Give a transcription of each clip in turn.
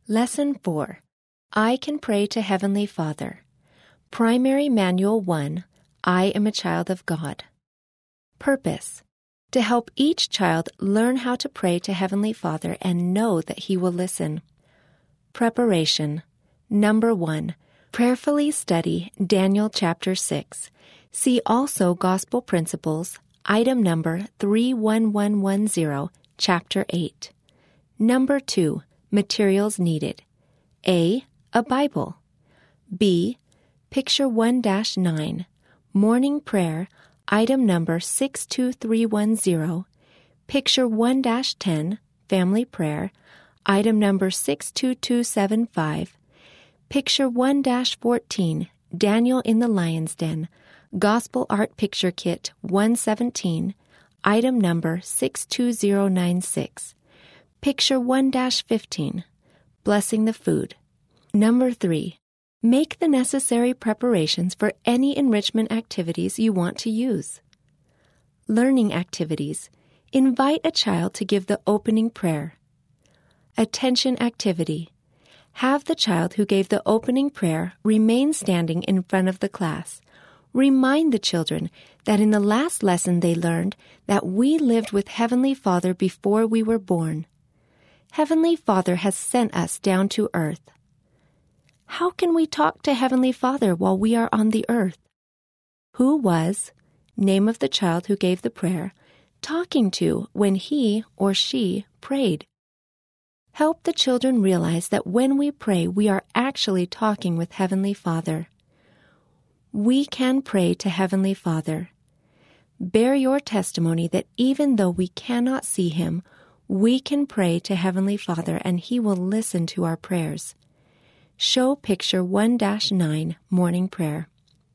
Lesson 4. I Can Pray to Heavenly Father. Primary Manual 1. I am a child of God. Purpose. To help each child learn how to pray to Heavenly Father and know that He will listen. Preparation. Number 1. Prayerfully study Daniel chapter 6. See also Gospel Principles, item number 31110, chapter 8. Number 2. Materials needed. A. A Bible. B. Picture 1-9. Morning Prayer, item number 62310. Picture 1-10. Family Prayer, item number 62275. Picture 1-14. Daniel in the Lion's Den, Gospel Art Picture Kit 117, item number 62096. Picture 1-15. Blessing the food. Number 3. Make the necessary preparations for any enrichment activities you want to use. Learning activities. Invite a child to give the opening prayer. Attention activity. Have the child who gave the opening prayer remain standing in front of the class. Remind the children that in the last lesson they learned that we lived with Heavenly Father before we were born. Heavenly Father has sent us down to earth. How can we talk to Heavenly Father while we are on the earth? Who was, name of the child who gave the prayer, talking to when he or she prayed? Help the children realize that when we pray, we are actually talking with Heavenly Father. We can pray to Heavenly Father. Bear your testimony that even though we cannot see Him, we can pray to Heavenly Father and He will listen to our prayers. Show picture 1-9, Morning Prayer.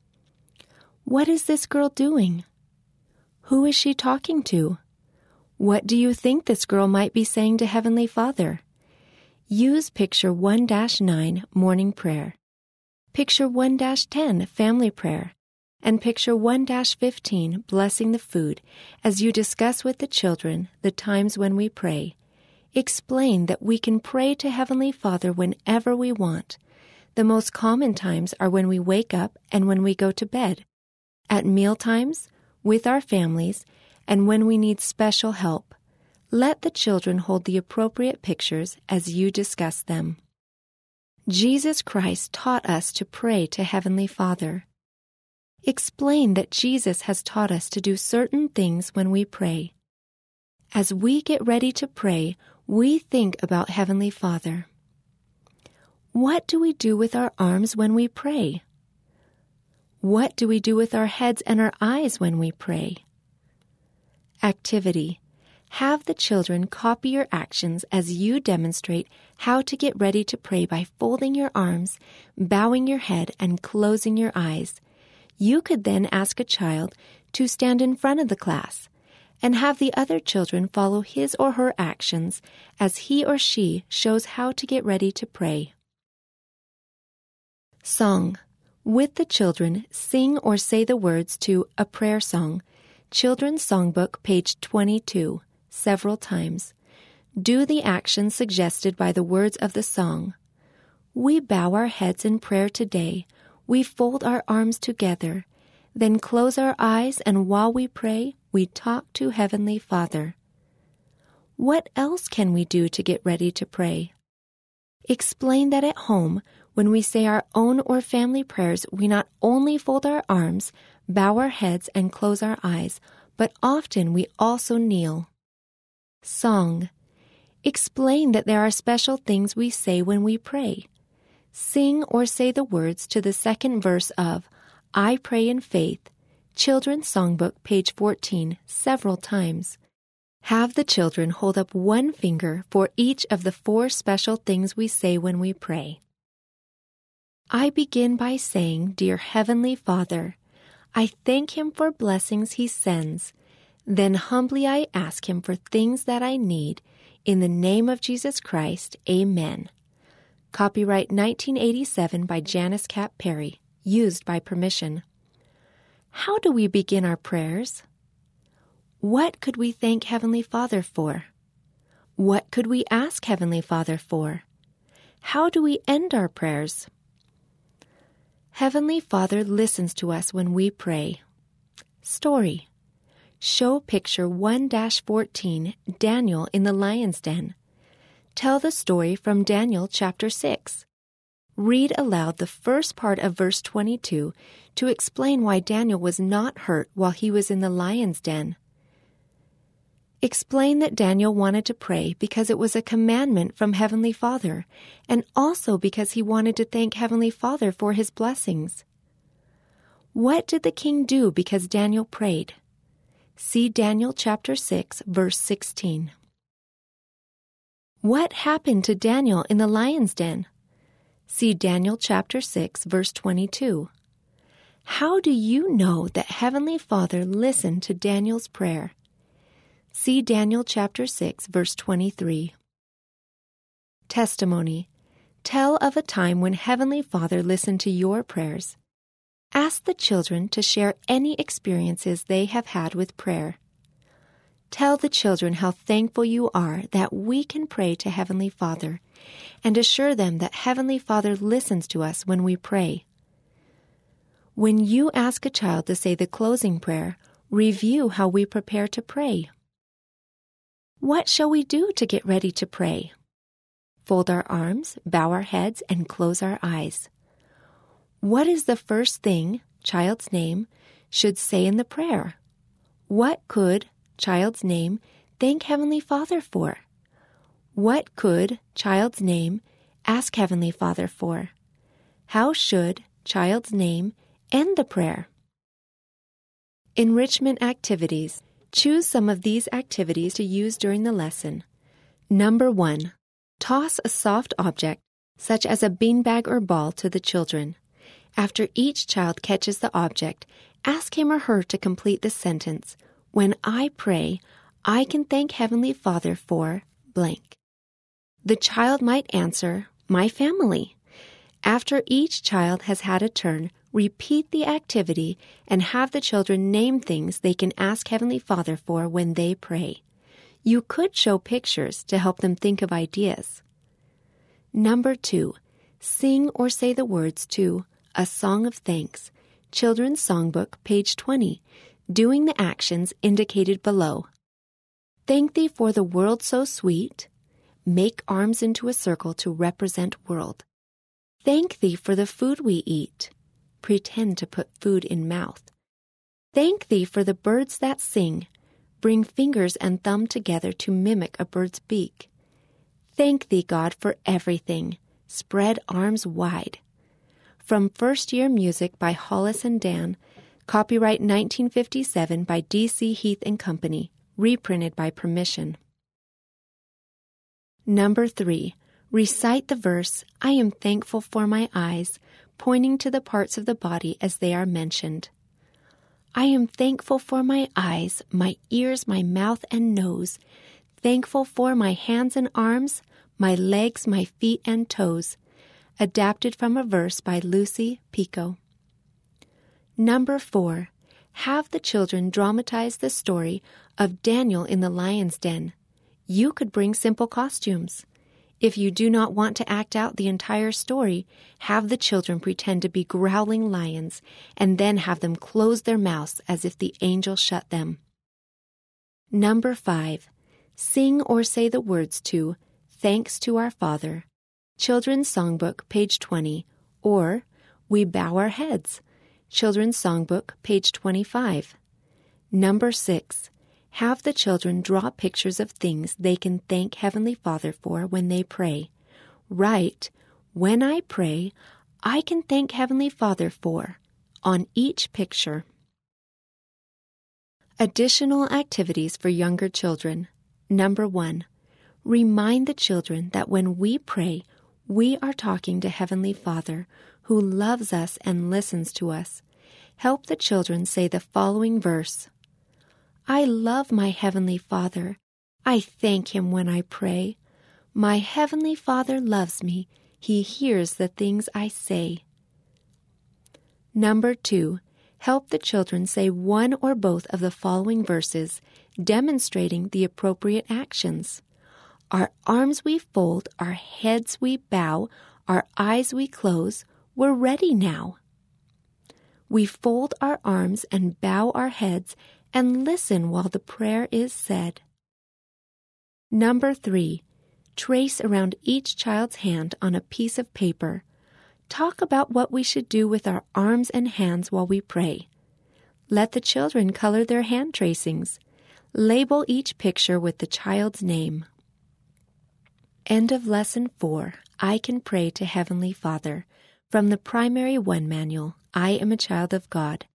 What is this girl doing? Who is she talking to? What do you think this girl might be saying to Heavenly Father? Use picture 1-9, Morning Prayer. Picture 1-10, Family Prayer. And picture 1-15, Blessing the Food, as you discuss with the children the times when we pray. Explain that we can pray to Heavenly Father whenever we want. The most common times are when we wake up and when we go to bed, at meal times, with our families, and when we need special help. Let the children hold the appropriate pictures as you discuss them. Jesus Christ taught us to pray to Heavenly Father. Explain that Jesus has taught us to do certain things when we pray. As we get ready to pray, we think about Heavenly Father. What do we do with our arms when we pray? What do we do with our heads and our eyes when we pray? Activity. Have the children copy your actions as you demonstrate how to get ready to pray by folding your arms, bowing your head, and closing your eyes. You could then ask a child to stand in front of the class and have the other children follow his or her actions as he or she shows how to get ready to pray. Song. With the children, sing or say the words to A Prayer Song, Children's Songbook, page 22, several times. Do the actions suggested by the words of the song. We bow our heads in prayer today. We fold our arms together, then close our eyes, and while we pray, we talk to Heavenly Father. What else can we do to get ready to pray? Explain that at home, when we say our own or family prayers, we not only fold our arms, bow our heads, and close our eyes, but often we also kneel. Song. Explain that there are special things we say when we pray. Sing or say the words to the second verse of I Pray in Faith, Children's Songbook, page 14, several times. Have the children hold up one finger for each of the 4 special things we say when we pray. I begin by saying, Dear Heavenly Father, I thank Him for blessings He sends. Then humbly I ask Him for things that I need. In the name of Jesus Christ, Amen. Copyright 1987 by Janice Cap Perry. Used by permission. How do we begin our prayers? What could we thank Heavenly Father for? What could we ask Heavenly Father for? How do we end our prayers? Heavenly Father listens to us when we pray. Story. Show picture 1-14, Daniel in the lion's den. Tell the story from Daniel chapter 6. Read aloud the first part of verse 22 to explain why Daniel was not hurt while he was in the lion's den. Explain that Daniel wanted to pray because it was a commandment from Heavenly Father, and also because he wanted to thank Heavenly Father for his blessings. What did the king do because Daniel prayed? See Daniel chapter 6, verse 16. What happened to Daniel in the lion's den? See Daniel chapter 6, verse 22. How do you know that Heavenly Father listened to Daniel's prayer? See Daniel chapter 6, verse 23. Testimony. Tell of a time when Heavenly Father listened to your prayers. Ask the children to share any experiences they have had with prayer. Tell the children how thankful you are that we can pray to Heavenly Father, and assure them that Heavenly Father listens to us when we pray. When you ask a child to say the closing prayer, review how we prepare to pray. What shall we do to get ready to pray? Fold our arms, bow our heads, and close our eyes. What is the first thing, child's name, should say in the prayer? What could, child's name, thank Heavenly Father for? What could, child's name, ask Heavenly Father for? How should, child's name, end the prayer? Enrichment activities. Choose some of these activities to use during the lesson. Number 1. Toss a soft object, such as a beanbag or ball, to the children. After each child catches the object, ask him or her to complete the sentence, "When I pray, I can thank Heavenly Father for blank." The child might answer, "My family." After each child has had a turn, repeat the activity and have the children name things they can ask Heavenly Father for when they pray. You could show pictures to help them think of ideas. Number 2. Sing or say the words to A Song of Thanks, Children's Songbook, page 20, doing the actions indicated below. Thank Thee for the world so sweet. Make arms into a circle to represent world. Thank Thee for the food we eat. Pretend to put food in mouth. Thank Thee for the birds that sing. Bring fingers and thumb together to mimic a bird's beak. Thank Thee, God, for everything. Spread arms wide. From First Year Music by Hollis and Dan, copyright 1957 by D.C. Heath & Company, reprinted by permission. Number 3. Recite the verse, "I am thankful for my eyes," pointing to the parts of the body as they are mentioned. I am thankful for my eyes, my ears, my mouth and nose, thankful for my hands and arms, my legs, my feet and toes. Adapted from a verse by Lucy Pico. Number 4. Have the children dramatize the story of Daniel in the lion's den. You could bring simple costumes. If you do not want to act out the entire story, have the children pretend to be growling lions, and then have them close their mouths as if the angel shut them. Number 5. Sing or say the words to Thanks to Our Father, Children's Songbook, page 20, or We Bow Our Heads, Children's Songbook, page 25. Number 6. Have the children draw pictures of things they can thank Heavenly Father for when they pray. Write, "When I pray, I can thank Heavenly Father for," on each picture. Additional activities for younger children. Number 1. Remind the children that when we pray, we are talking to Heavenly Father, who loves us and listens to us. Help the children say the following verse. I love my Heavenly Father. I thank Him when I pray. My Heavenly Father loves me. He hears the things I say. Number 2. Help the children say one or both of the following verses, demonstrating the appropriate actions. Our arms we fold, our heads we bow, our eyes we close, we're ready now. We fold our arms and bow our heads and listen while the prayer is said. Number 3, trace around each child's hand on a piece of paper. Talk about what we should do with our arms and hands while we pray. Let the children color their hand tracings. Label each picture with the child's name. End of Lesson 4, I Can Pray to Heavenly Father, from the Primary 1 Manual, I Am a Child of God,